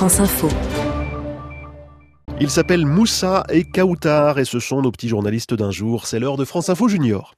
France Info. Ils s'appellent Moussa et Kautar et ce sont nos petits journalistes d'un jour. C'est l'heure de France Info Junior.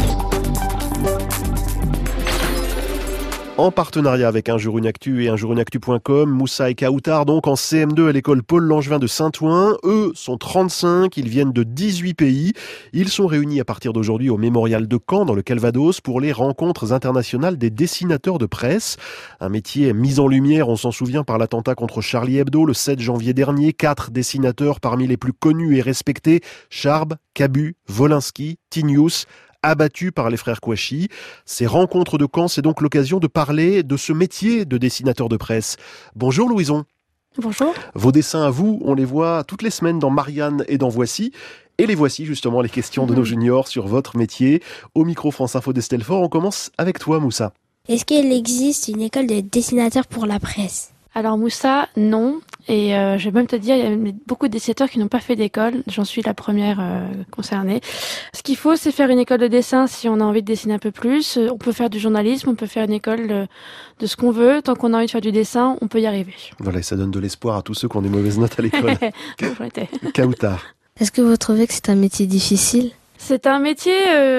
En partenariat avec Un Jour Une Actu et unjourunactu.com, Moussa et Kautar donc en CM2 à l'école Paul Langevin de Saint-Ouen. Eux sont 35, ils viennent de 18 pays. Ils sont réunis à partir d'aujourd'hui au Mémorial de Caen dans le Calvados pour les rencontres internationales des dessinateurs de presse. Un métier mis en lumière, on s'en souvient, par l'attentat contre Charlie Hebdo le 7 janvier dernier. 4 dessinateurs parmi les plus connus et respectés, Charb, Cabu, Wolinski, Tinius, abattus par les frères Kouachi. Ces rencontres de Caen, c'est donc l'occasion de parler de ce métier de dessinateur de presse. Bonjour Louison. Bonjour. Vos dessins à vous, on les voit toutes les semaines dans Marianne et dans Voici. Et les voici justement les questions de nos juniors sur votre métier. Au micro France Info d'Estelle Faure, on commence avec toi Moussa. Est-ce qu'il existe une école de dessinateurs pour la presse ? Alors Moussa, non. Et je vais même te dire, il y a beaucoup de dessinateurs qui n'ont pas fait d'école. J'en suis la première concernée. Ce qu'il faut, c'est faire une école de dessin si on a envie de dessiner un peu plus. On peut faire du journalisme, on peut faire une école de ce qu'on veut. Tant qu'on a envie de faire du dessin, on peut y arriver. Voilà, et ça donne de l'espoir à tous ceux qui ont des mauvaises notes à l'école. Kautar. Est-ce que vous trouvez que c'est un métier difficile ? C'est un métier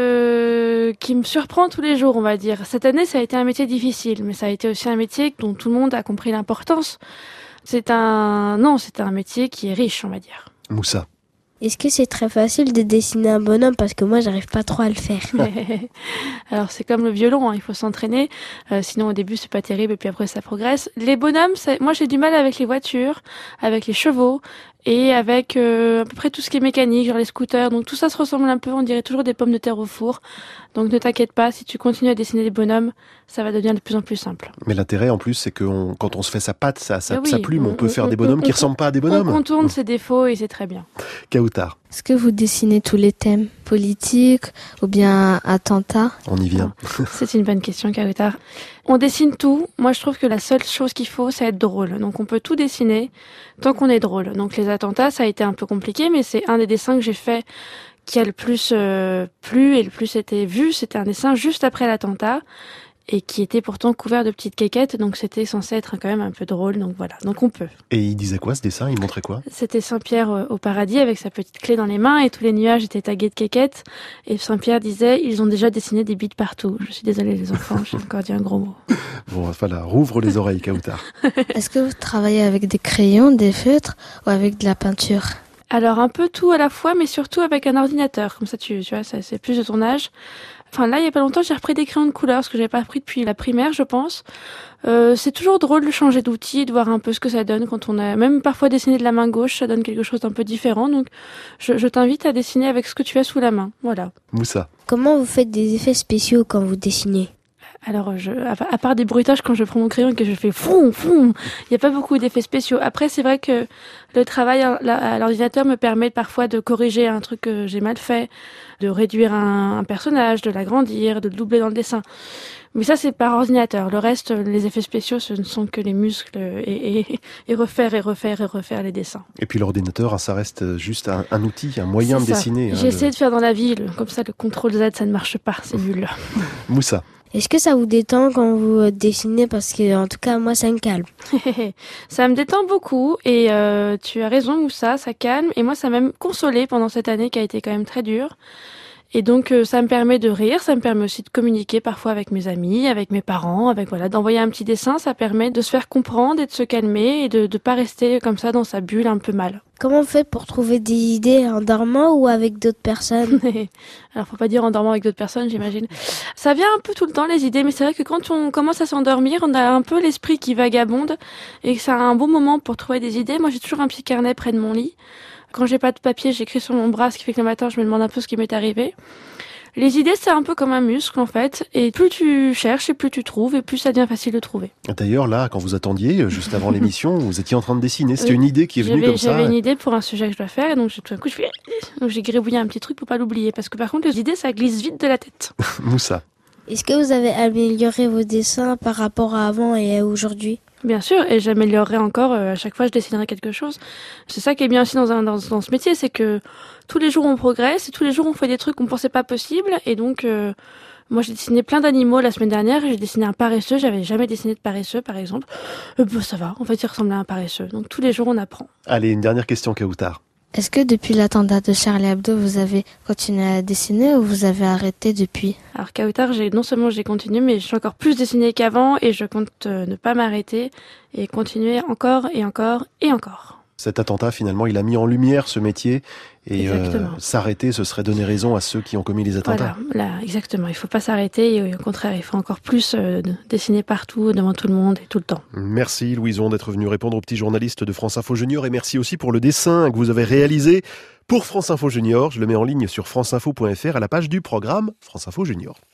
qui me surprend tous les jours, on va dire. Cette année, ça a été un métier difficile, mais ça a été aussi un métier dont tout le monde a compris l'importance. C'est un métier qui est riche, on va dire. Moussa. Est-ce que c'est très facile de dessiner un bonhomme ? Parce que moi, j'arrive pas trop à le faire. Alors, c'est comme le violon, hein, il faut s'entraîner. Sinon, au début, c'est pas terrible, et puis après, ça progresse. Les bonhommes, moi, j'ai du mal avec les voitures, avec les chevaux, et avec à peu près tout ce qui est mécanique, genre les scooters. Donc, tout ça se ressemble un peu, on dirait toujours des pommes de terre au four. Donc, ne t'inquiète pas, si tu continues à dessiner des bonhommes, ça va devenir de plus en plus simple. Mais l'intérêt, en plus, c'est que quand on se fait sa patte, sa Oui, plume, on peut faire des bonhommes qui ressemblent pas à des bonhommes. On contourne ses défauts, et c'est très bien. Kautar. Est-ce que vous dessinez tous les thèmes politiques ou bien attentats ? On y vient. C'est une bonne question, Kautar. On dessine tout. Moi, je trouve que la seule chose qu'il faut, c'est être drôle. Donc, on peut tout dessiner tant qu'on est drôle. Donc, les attentats, ça a été un peu compliqué, mais c'est un des dessins que j'ai fait qui a le plus plu et le plus été vu. C'était un dessin juste après l'attentat et qui était pourtant couvert de petites quéquettes. Donc, c'était censé être quand même un peu drôle. Donc, voilà. Donc, on peut. Et il disait quoi, ce dessin ? Il montrait quoi ? C'était Saint-Pierre au paradis avec sa petite clé dans les mains et tous les nuages étaient tagués de quéquettes. Et Saint-Pierre disait, ils ont déjà dessiné des bites partout. Je suis désolée les enfants, j'ai encore dit un gros mot. Bon, voilà, rouvre les oreilles, Kautar. Est-ce que vous travaillez avec des crayons, des feutres ou avec de la peinture ? Alors un peu tout à la fois, mais surtout avec un ordinateur. Comme ça, tu vois, ça, c'est plus de ton âge. Enfin là, il y a pas longtemps, j'ai repris des crayons de couleur, ce que j'avais pas appris depuis la primaire, je pense. C'est toujours drôle de changer d'outil, de voir un peu ce que ça donne quand on a même parfois dessiné de la main gauche, ça donne quelque chose d'un peu différent. Donc je t'invite à dessiner avec ce que tu as sous la main. Voilà. Moussa. Comment vous faites des effets spéciaux quand vous dessinez ? Alors, à part des bruitages quand je prends mon crayon et que je fais foum, foum, il n'y a pas beaucoup d'effets spéciaux. Après, c'est vrai que le travail à l'ordinateur me permet parfois de corriger un truc que j'ai mal fait, de réduire un personnage, de l'agrandir, de le doubler dans le dessin. Mais ça, c'est par ordinateur. Le reste, les effets spéciaux, ce ne sont que les muscles et refaire les dessins. Et puis l'ordinateur, ça reste juste un outil, un moyen de dessiner. J'ai essayé de faire dans la vie, comme ça, le CTRL-Z, ça ne marche pas, c'est nul. Moussa. Est-ce que ça vous détend quand vous dessinez ? Parce que, en tout cas, moi, ça me calme. Ça me détend beaucoup et tu as raison, Moussa, ça calme. Et moi, ça m'a même consolé pendant cette année qui a été quand même très dure. Et donc, ça me permet de rire, ça me permet aussi de communiquer parfois avec mes amis, avec mes parents, d'envoyer un petit dessin. Ça permet de se faire comprendre et de se calmer et de pas rester comme ça dans sa bulle un peu mal. Comment vous faites pour trouver des idées en dormant ou avec d'autres personnes ? Alors, faut pas dire en dormant avec d'autres personnes, j'imagine. Ça vient un peu tout le temps, les idées, mais c'est vrai que quand on commence à s'endormir, on a un peu l'esprit qui vagabonde et que c'est un bon moment pour trouver des idées. Moi, j'ai toujours un petit carnet près de mon lit. Quand j'ai pas de papier, j'écris sur mon bras, ce qui fait que le matin, je me demande un peu ce qui m'est arrivé. Les idées, c'est un peu comme un muscle, en fait. Et plus tu cherches, et plus tu trouves, et plus ça devient facile de trouver. D'ailleurs, là, quand vous attendiez, juste avant l'émission, vous étiez en train de dessiner. C'était une idée qui est venue comme ça. J'avais une idée pour un sujet que je dois faire, et donc tout d'un coup, j'ai gribouillé un petit truc pour pas l'oublier. Parce que par contre, les idées, ça glisse vite de la tête. Moussa. Est-ce que vous avez amélioré vos dessins par rapport à avant et à aujourd'hui ? Bien sûr, et j'améliorerai encore, à chaque fois je dessinerai quelque chose. C'est ça qui est bien aussi dans ce métier, c'est que tous les jours on progresse, et tous les jours on fait des trucs qu'on pensait pas possibles, et donc Moi, j'ai dessiné plein d'animaux la semaine dernière. J'ai dessiné un paresseux. J'avais jamais dessiné de paresseux, par exemple. Ça va. En fait, il ressemblait à un paresseux. Donc, tous les jours, on apprend. Allez, une dernière question, Kautar. Est-ce que depuis l'attentat de Charlie Hebdo, vous avez continué à dessiner ou vous avez arrêté depuis? Alors, Kautar, non seulement j'ai continué, mais je suis encore plus dessinée qu'avant et je compte ne pas m'arrêter et continuer encore et encore et encore. Cet attentat, finalement, il a mis en lumière ce métier et s'arrêter, ce serait donner raison à ceux qui ont commis les attentats. Voilà, exactement. Il ne faut pas s'arrêter et au contraire, il faut encore plus dessiner partout, devant tout le monde et tout le temps. Merci Louison d'être venu répondre aux petits journalistes de France Info Junior et merci aussi pour le dessin que vous avez réalisé pour France Info Junior. Je le mets en ligne sur franceinfo.fr à la page du programme France Info Junior.